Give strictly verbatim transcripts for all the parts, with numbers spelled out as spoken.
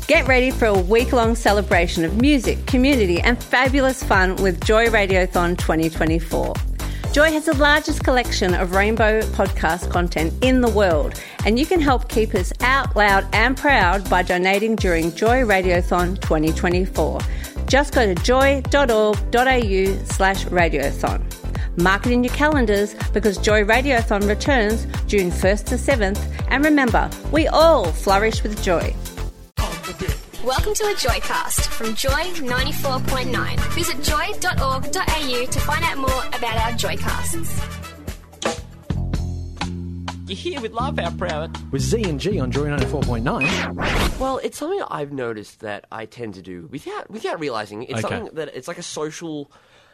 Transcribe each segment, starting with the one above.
Get ready for a week-long celebration of music, community and fabulous fun with Joy Radiothon twenty twenty-four. Joy has the largest collection of rainbow podcast content in the world, and you can help keep us out loud and proud by donating during Joy Radiothon twenty twenty-four. Just go to joy.org.au slash radiothon. Mark it in your calendars because Joy Radiothon returns June first to seventh, and remember, we all flourish with joy. Welcome to a Joycast from Joy ninety-four point nine. Visit joy dot org dot a u to find out more about our Joycasts. You're here with Laugh Out Proud. With Z and G on Joy ninety-four point nine. Well, it's something I've noticed that I tend to do without without realising. It's Okay. something that it's like a social...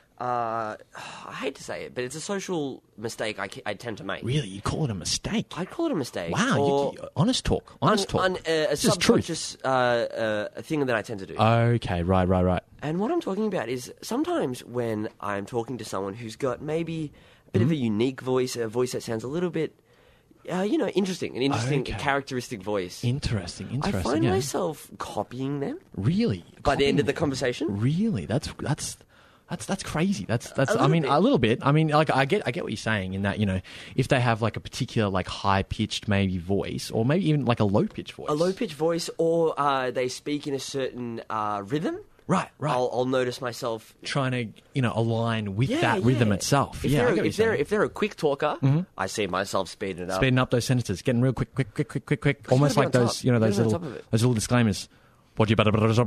Uh, I hate to say it, but it's a social mistake I, I tend to make. Really? You call it a mistake? I'd call it a mistake. Wow. Or You, you, honest talk. Honest talk. Un, un, uh, a This is truth. subconscious uh, uh, a thing that I tend to do. Okay, right, right, right. And what I'm talking about is sometimes when I'm talking to someone who's got maybe a bit Mm-hmm. of a unique voice, a voice that sounds a little bit, uh, you know, interesting, an interesting, Okay. characteristic voice. Interesting, interesting. I find yeah. myself copying them Really? by the end of the Copying- conversation. Really? That's that's that's that's crazy. That's that's. A I little mean, bit. a little bit. I mean, like I get I get what you're saying in that, you know, if they have like a particular like high pitched maybe voice, or maybe even like a low pitched voice. A low pitched voice, or uh, they speak in a certain uh, rhythm. Right, right. I'll, I'll notice myself. Trying to you know align with Yeah, that rhythm yeah. itself. If yeah, I they're, get what if you're they're saying. if they're a quick talker, I see myself speeding it up. Speeding up those sentences, getting real quick, quick, quick, quick, quick, quick. Almost gotta like be on those, top. you know, You those gotta be on little, top of it. those little disclaimers. What you better,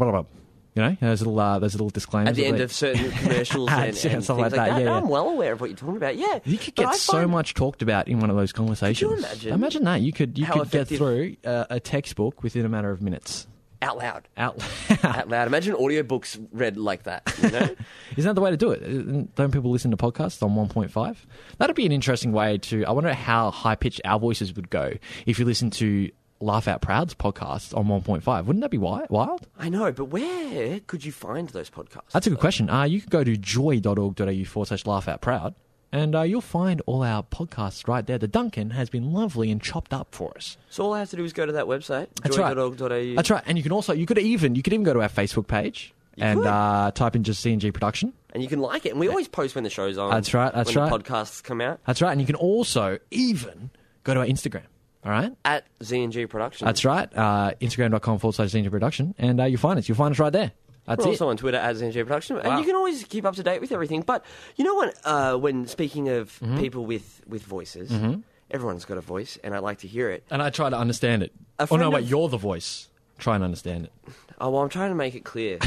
you know, those little, uh, those little disclaimers At the that end they- of certain commercials and, and Ads, yeah, things something like like that. that, yeah, No, yeah. I'm well aware of what you're talking about. Yeah, You could But get I so find- much talked about in one of those conversations. imagine Imagine that you could you how could get effective- through uh, a textbook within a matter of minutes. out loud. Out, Out loud. Imagine audiobooks read like that. You know? Isn't that the way to do it? Isn't- Don't people listen to podcasts on one point five? That'd be an interesting way to. I wonder how high pitched our voices would go if you listen to Laugh Out Proud's podcast on one point five. Wouldn't that be wi- wild? I know, but where could you find those podcasts? That's a good question. Uh, you can go to joy.org.au forward slash laugh out proud, and uh, you'll find all our podcasts right there. The Duncan has been lovely and chopped up for us. So all I have to do is go to that website, That's joy right. dot org dot a u. That's right. And you can also, you could even, you could even go to our Facebook page You and could. uh, type in just C and G Production. And you can like it. And we always post when the show's on. That's right, that's when right. the podcasts come out. That's right. And you can also even go to our Instagram. All right? At Z and G Production. That's right. Uh, Instagram.com forward slash Z and G Production. And uh, you'll find us. You'll find us right there. That's We're it. also on Twitter at Z and G Production. And Wow. you can always keep up to date with everything. But you know what? Uh, when speaking of Mm-hmm. people with, with voices, everyone's got a voice, and I like to hear it. And I try to understand it. A Oh, friend no, wait. of- You're the voice. Try and understand it. Oh, well, I'm trying to make it clear.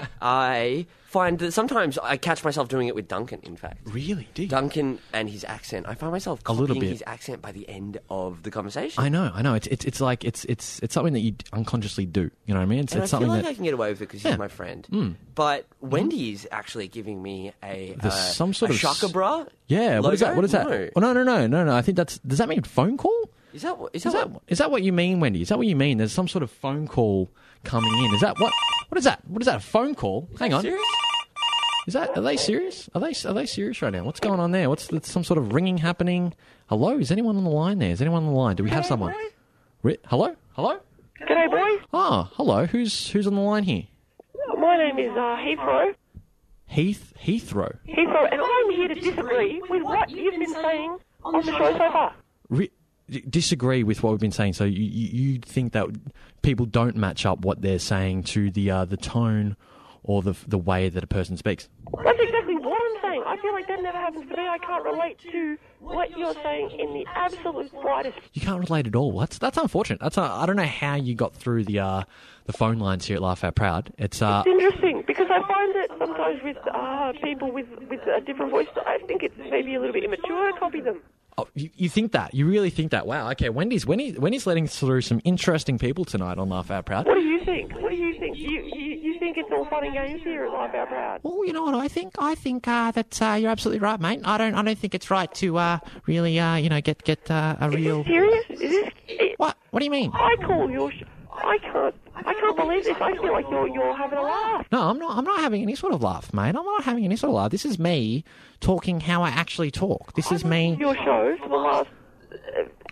I find that sometimes I catch myself doing it with Duncan, in fact. Really? Do you? Duncan and his accent. I find myself A copying little bit. his accent by the end of the conversation. I know, I know. It's it's it's like it's it's it's something that you unconsciously do. You know what I mean? It's, and it's I feel something like that I can get away with it because Yeah. he's my friend. Mm. But Wendy's actually giving me a, There's uh, some sort a of Shaka s- bra. yeah. What is that? logo? What is that? No. Oh, no, no, no, no, no. I think that's. Does that mean phone call? Is that what? Is Is that, that what? is that what you mean, Wendy? Is that what you mean? There's some sort of phone call coming in. Is that what? What is that? What is that? A phone call? Hang on. Serious? Is that? Are they serious? Are they? Are they serious right now? What's going on there? What's there's some sort of ringing happening? Hello? Is anyone on the line there? Is anyone on the line? Do we have someone? Ri- Hello? Hello? G'day, boys. Ah, hello. Who's who's on the line here? My name is uh, Heathrow. Heath Heathrow. Heathrow, and I'm here to disagree with what you've been saying on the show so far. Re- d- disagree with what we've been saying. So you, you you think that people don't match up what they're saying to the uh, the tone or the the way that a person speaks? That's exactly what I'm saying. I feel like that never happens to me. I can't relate to what you're saying in the absolute slightest. You can't relate at all. That's that's unfortunate. That's uh, I don't know how you got through the uh, the phone lines here at Laugh Out Proud. It's uh, It's interesting because I find that sometimes with uh, people with, with a different voice, I think it's maybe a little bit immature to copy them. oh, you, you think that you really think that? Wow. Okay, Wendy's Wendy, Wendy's letting through some interesting people tonight on Laugh Out Proud. What do you think? What do you think? You, you, you think it's all fun and games here at Laugh Out Proud? Well, you know what I think. I think uh, that uh, you're absolutely right, mate. I don't. I don't think it's right to uh, really, uh, you know, get get uh, a Is real. this serious? Is this... It, What? What do you mean? I call your... Sh- I can't... I can't believe this. I feel like you're you're having a laugh. No, I'm not. I'm not having any sort of laugh, mate. I'm not having any sort of laugh. This is me talking how I actually talk. This is me. Your show for the last uh,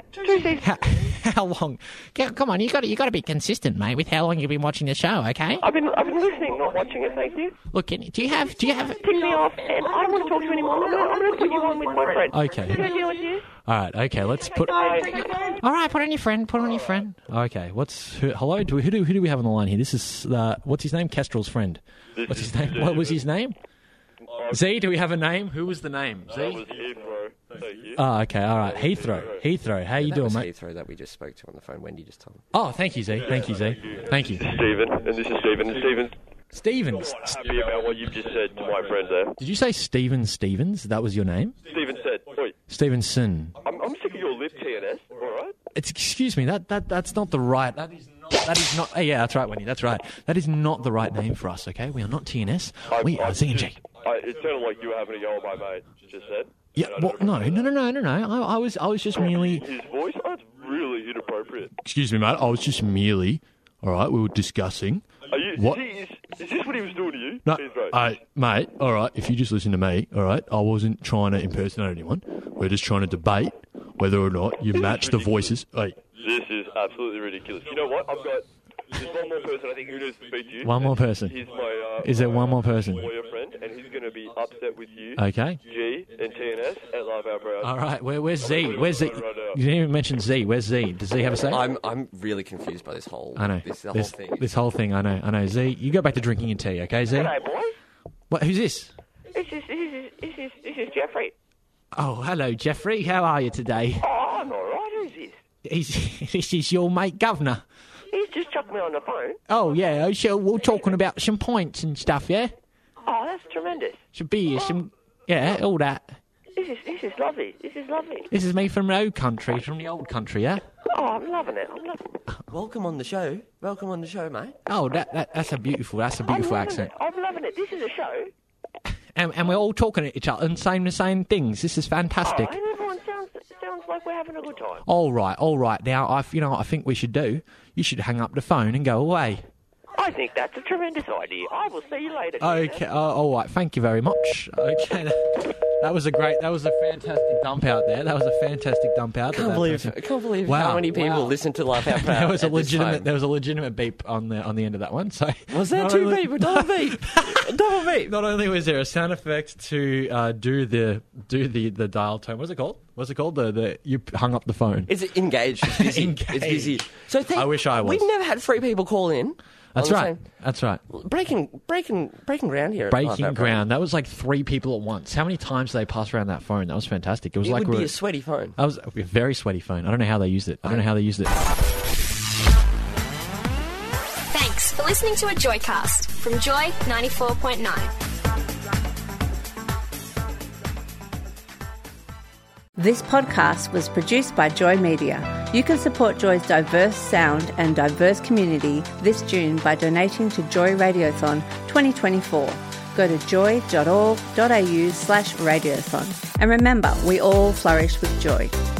Two seasons. How, how long? Go- Come on, you got you got to be consistent, mate, with how long you've been watching the show. Okay. I've been I've been listening, not watching it. Thank you. Look, can- do you have do you have? Tick me off, and I don't want to talk to you anymore. I'm going I'm to put you on with my friend. Okay. Can I deal with you? All right. Okay. Let's put. Bye. All right, put on your friend. Put on your friend. Okay. What's who, hello? Do we, who do who do we have on the line here? This is uh, what's his name? Kestrel's friend. What's his name? What was his name? Z. Do we have a name? Who was the name? Z. That was Heathrow. Thank you. Oh, okay. All right. Heathrow. Heathrow. How you that doing, was mate? Heathrow that we just spoke to on the phone. Wendy just told me. Oh, thank you, Z. Thank you, Z. Thank you. Stephen, and this is Stephen. And Stephen's Stevens. happy about what you've just said to my friend there. Did you say Steven Stevens? That was your name? Stephen said, "Oi, Stevenson. I'm, I'm sick of your lip T N S. All right." It's excuse me. That that that's not the right. That is not. That is not. Oh, yeah, that's right, Wendy. That's right. That is not the right name for us. Okay, we are not T N S. We are Z and G. I, it sounded like you were having a go at my mate. Just said. Yeah. Well, no, no, no, no, no, no. I, I was, I was just merely. His voice, that's really inappropriate. Excuse me, mate. I was just merely. All right, we were discussing. Are you? What? Is, he, is, is this what he was doing to you? No, Heathrow? I, mate. All right, if you just listen to me. All right, I wasn't trying to impersonate anyone. We're just trying to debate whether or not you match the voices. Hey, This is absolutely ridiculous. You know what? I've got. There's one more person I think who needs to speak to you. One more person. He's my. Uh, Is there my, one more uh, person? Lawyer friend, and he's going to be upset with you. okay. G and T N S at Laugh Out Proud. All right. Where, where's Z? Where's Z? You didn't even mention Z. Where's Z? Does Z have a say? I'm I'm really confused by this whole. I know. This the this, whole thing. this whole thing. I know. I know. Z, you go back to drinking your tea, okay? Z. Hello, boy. What? Who's this? This is this is this is this is Jeffrey. Oh, hello, Jeffrey. How are you today? Oh, I'm all right. Who's this? He's, this is your mate, Governor. He's just chucked me on the phone. Oh yeah. Oh, sure. We're talking about some points and stuff. Yeah. Oh, that's tremendous. Some beers. Some. Yeah. All that. This is this is lovely. This is lovely. This is me from the old country. From the old country. Yeah. Oh, I'm loving it. I'm loving it. Welcome on the show. Welcome on the show, mate. Oh, that, that that's a beautiful. That's a beautiful I'm loving accent. It. I'm loving it. This is a show. And, and we're all talking at each other and saying the same things. This is fantastic. Oh, and everyone sounds sounds like we're having a good time. All right, all right. Now, I, you know what I think we should do? You should hang up the phone and go away. I think that's a tremendous idea. I will see you later. Okay, uh, all right. Thank you very much. Okay, that, that was a great, that was a fantastic dump out there. That was a fantastic dump out. I can't that believe person- I can't believe Wow, how many people wow. listen to Laugh Out Proud. There was a at this legitimate, time. there was a legitimate beep on the on the end of that one. So Was there not two only- beep? Double beep? Double beep? Not only was there a sound effect to uh, do the do the, the dial tone. What's it called? What's it called? The the you hung up the phone. It's engaged. It's busy. Engaged. It's busy. So think, I wish I was. We've never had three people call in. That's on the right. same- That's right. Breaking, breaking, breaking ground here. at Laugh Breaking Out Proud. ground. That was like three people at once. How many times did they pass around that phone? That was fantastic. It was It like would we be were- a sweaty phone. That was a very sweaty phone. I don't know how they used it. I don't know how they used it. Thanks for listening to a Joycast from Joy ninety-four point nine. This podcast was produced by Joy Media. You can support Joy's diverse sound and diverse community this June by donating to Joy Radiothon twenty twenty-four. Go to joy.org.au slash radiothon. And remember, we all flourish with joy.